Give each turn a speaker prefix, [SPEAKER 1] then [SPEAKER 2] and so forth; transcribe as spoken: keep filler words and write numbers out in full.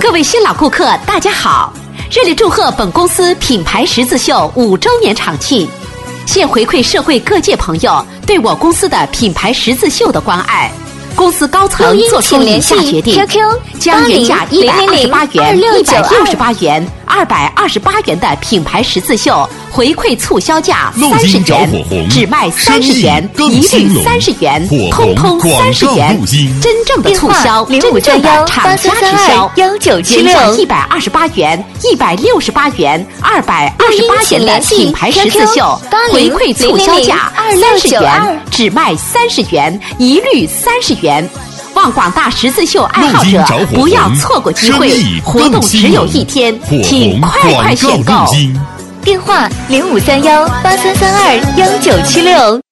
[SPEAKER 1] 各位新老顾客，大家好！热烈祝贺本公司品牌十字绣五周年厂庆，现回馈社会各界朋友对我公司的品牌十字绣的关爱。公司高层做出以下决定：将原价一百二十八元、一百六十八元、二百二十八元的品牌十字绣回馈促销价三十元，只卖三十元，一律三十元，通通三十元。真正的促销，真正的厂家直销。原价一百二十八元、一百六十八元、二百二十八元的品牌十字绣回馈促销价三十元，只卖三十元，一律三十元。望广大十字绣爱好者不要错过机会，活动只有一天，请快快选购。
[SPEAKER 2] 电话零五三幺八三三二幺九七六。